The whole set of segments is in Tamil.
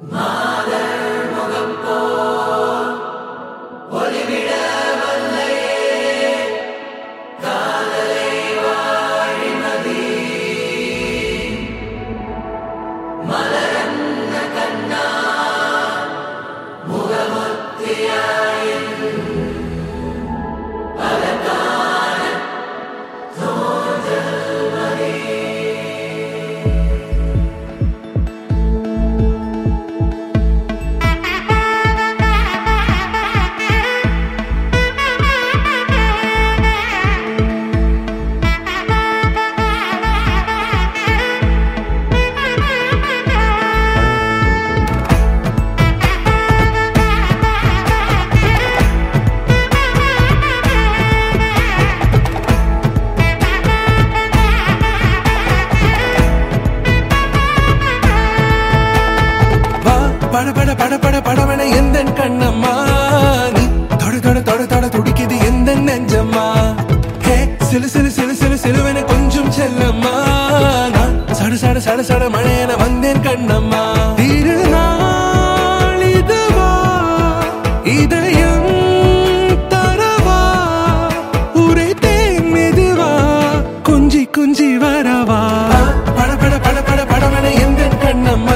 படவன எந்த கண்ணம்மா நீ தொட தொட தொட தொட துடிக்குது எந்த நெஞ்சம்மா ஹே சிலு சிலு சிலு சிலு சிலுவன கொஞ்சம் செல்லம்மா நான் சட சட சட சட மழையன வந்தேன் கண்ணம்மா திருநாள் இதுவா இதயம் தரவா உரைத்தேன் மெதுவா குஞ்சி குஞ்சி வரவா பட பட பட பட படவன எந்த கண்ணம்மா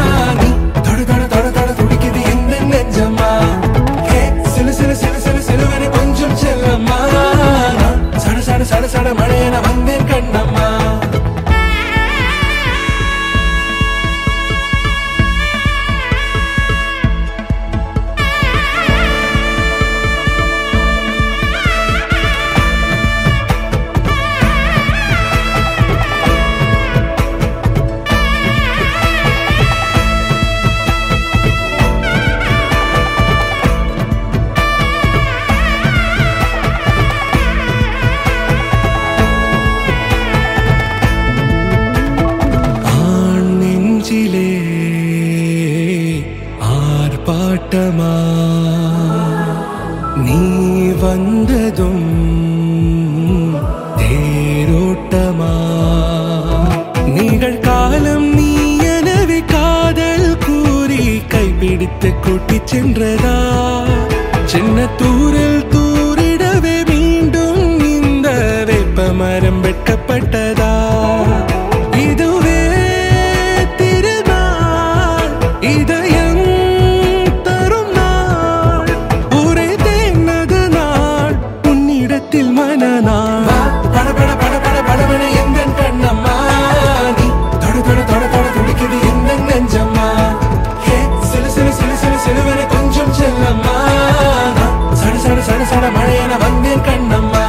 சட சட மழையன வந்தேன் கண்ணம்மா ஆர்ப்பாட்டமா நீ வந்ததும் தேரோட்டமா நிகழ்காலம் நீ எனவே காதல் கூறி கைப்பிடித்து கூட்டிச் சென்றதா சின்ன தூரல் தூரிடவே மீண்டும் இந்த வேப்ப மரம் வெட்கப்பட்டதா இதுவே திருநாள் இதயம் மனநாள் பட பட பட பட படவன எந்த கண்ணம்மா நீ தொட தொட தொட தொட துடிக்குது எந்த நெஞ்சம்மா ஹே சிலு சிலு சிலு சிலு சிலுவன கொஞ்சம் செல்லம்மா சட சட சட சட மழையன வந்தேன் கண்ணம்மா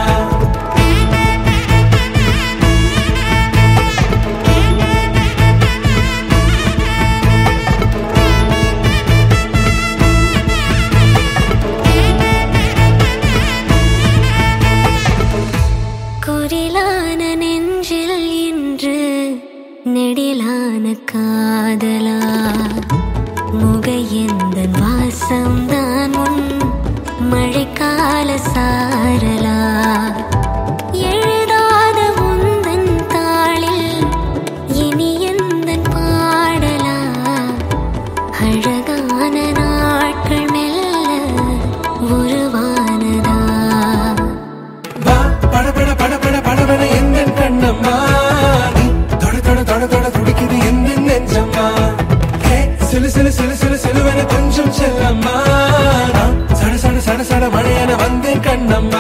நெடிலான காதலா முகையெந்தன் வாசம்தான் உன் மழைக்கால சாரலா எழுதாத உந்தன் தாளில் இனி எந்தன் பாடலா அழகான நாட்கள் மெல்ல உருவானதா பட பட பட பட படவன எந்த கண்ணம்மா தொட தொட துடிக்குது எந்த நெஞ்சம்மா ஹே சிலு சிலு சிலு சிலு சிலுவன கொஞ்சம் செல்லம்மா சட சட சட சட மழையன வந்தேன் கண்ணம்மா